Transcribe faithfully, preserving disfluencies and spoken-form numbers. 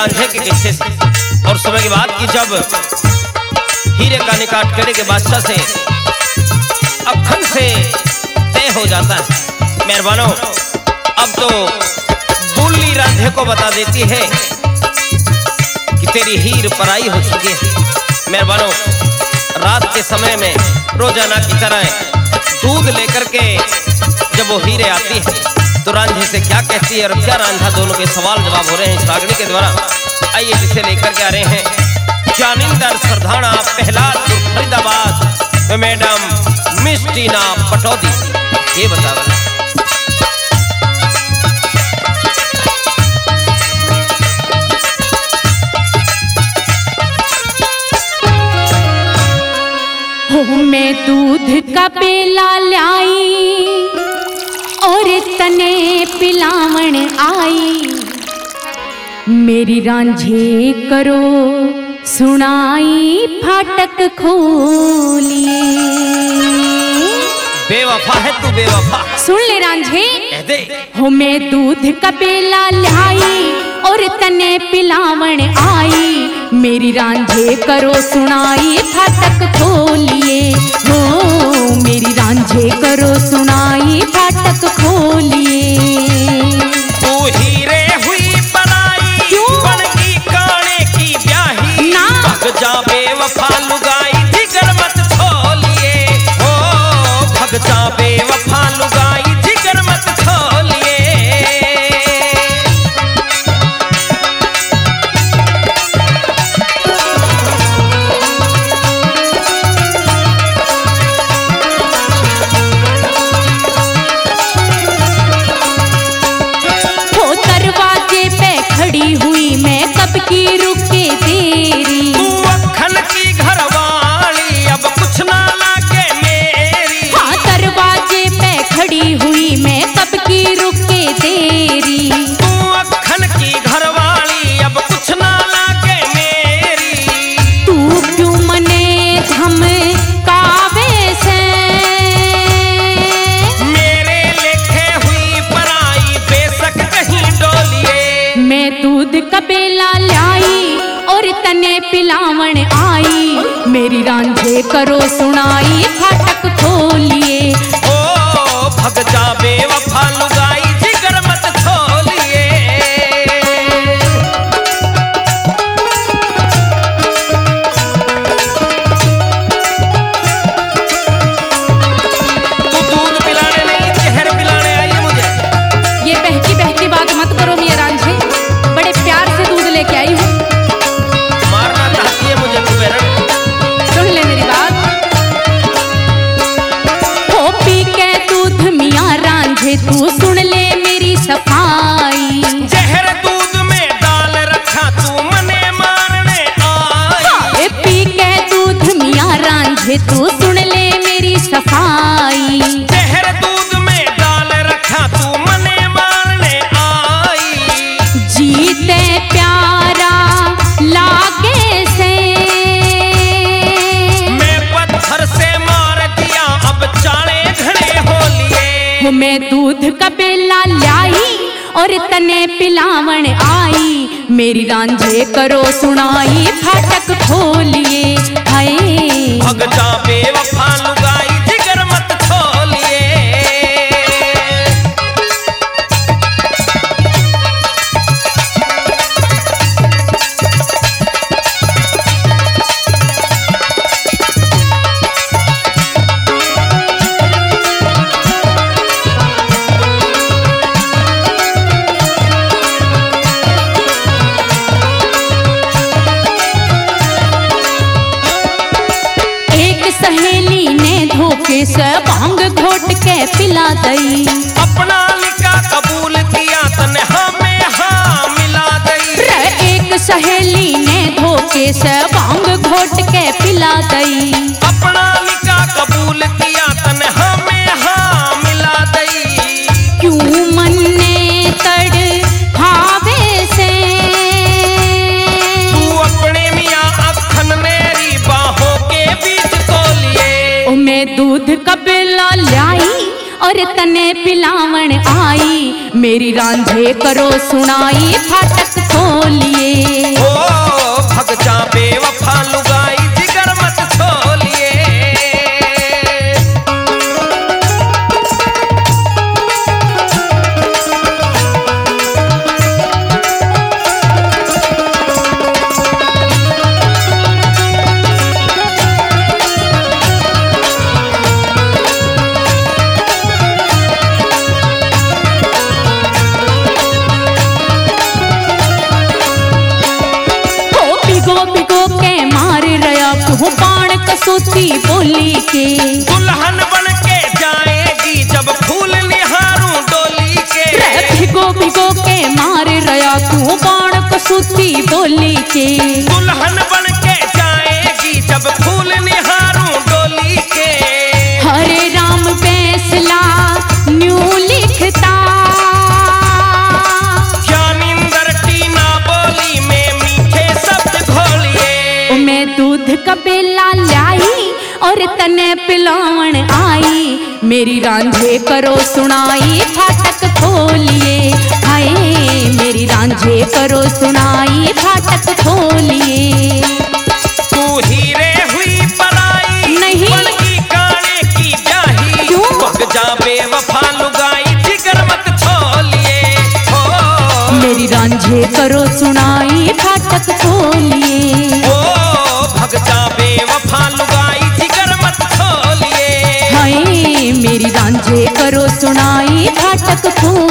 रांझे के किस्से से। और समय की बात की जब हीरे का निकाह टेढ़े के बादशाह से अखन से तय हो जाता है। मेहरबानों, अब तो बुल्ली रांझे को बता देती है कि तेरी हीर पराई हो चुकी है। मेहरबानों, रात के समय में रोजाना की तरह दूध लेकर के जब वो हीरे आती है तो रांझे से क्या कहती है और क्या रांझा, दोनों के सवाल जवाब हो रहे हैं इस रागनी के द्वारा। आइए जिसे लेकर के आ रहे हैं जानिंदर सरधाना पहलादपुर फरीदाबाद में मैडम मिस टीना पटौदी। ये बतावा हो मैं दूध का पेला लाई और तने पिलावन आई, मेरी रांझे करो सुनाई फाटक खोलिए। बेवफा है तू बेवफा, सुन ले रांझे। कह दे। हो मैं दूध का पेला लाई और तने पिलावन आई, मेरी रांझे करो सुनाई फाटक खोलिए। हो मेरी रांझे करो सुनाई फाटक खोलिए। तू हीरे हुई पराई, क्यों? बनगी काने की ब्याही, ना। भग जा बेवफा लुगाई जिगर मत छोलिए। ओ भग जा बेवफा लुगाई जिगर मत छोलिए। की रुके तेरी, तू अखन की घरवाली अब कुछ ना लागे मेरी। हाँ दरवाजे पे खड़ी हुई मैं कब की रुके तेरी, तू अखन की घरवाली अब कुछ ना लागे मेरी। तू क्यों मने धम कावे से, मेरे लेखे हुई पराई बेशक कहीं डोलिए। मैं दूध का बेला लाई और तने पिलावन आई, मेरी रांझे करो सुनाई फाटक खोलिए। ओ भग जा बेवफा लुगाई जिगर मत छोलिए। तू दूध पिलाने नहीं जहर पिलाने आई है मुझे। ये बहकी बहकी बात मत करो मेरे रांझे, बड़े प्यार से दूध लेके आई हूँ। मारना चाहती है मुझे तू बेरन। सुन ले मेरी बात। हो पी के दूध मियाँ रांझे तू सुन ले मेरी सफाई। जहर दूध में डाल रखा तू मने मारने आई। ए पी के दूध मियाँ रांझे तू सुन ले मेरी सफाई। जहर दूध में डाल रखा तू मने मारने आई। जीते प्यारा लागे से, मैं पत्थर से मार दिया अब चाले घड़े हो लिए। हो मैं दूध का बेला लाई और तने पिलावन आई, मेरी रांझे करो सुनाई फाटक खोलिए। हाय भग जा बेवफा लुगाई जिगर मत छोलिए। सहेली ने धोखे से भांग घोट के पिला दई, अपना निकाह कबूल किया तने हमें हाँ मिला दई। रे एक सहेली ने धोखे से भांग घोट के पिला दई, अपना निकाह कबूल किया तने हमें हाँ मिला दई। क्यों मन ने तड़ भावे से, तू अपने मियाँ अखन मेरी बाहों के बीच तोलिए। ओ मैं दूध का बेला लाई और तने पिलावण आई, मेरी रांझे करो सुनाई फाटक खोलिए। ओ भग जा बेवफा लुगाई जिगर मत छोलिए। कसौती बोली के दुल्हन बन के जाएगी जब फूल निहारूं डोली के। भिगो भिगो के मार रया क्यों बाण कसौती बोली के। दुल्हन बन के जाएगी जब फूल निहारूं डोली के। हरे राम फैसला न्यू लिखता ज्ञानिंदर टीना बोली में मीठे शब्द घोलिए। मैं दूध का बेला लाई और तने पिलावण आई, मेरी रांझे करो सुनाई फाटक खोलिए। हाय मेरी रांझे करो सुनाई फाटक खोलिए। तू हीरे हुई पराई नहीं बनकी काने की ब्याही। क्यों? भग जा बेवफा लुगाई जिगर मत छोलिए। हो मेरी रांझे करो सुनाई फाटक खोलिए। ओ भग जा बेवफा लुगाई जिगर मत छोलिए। हाय मेरी रांझे करो सुनाई फाटक खोलिए।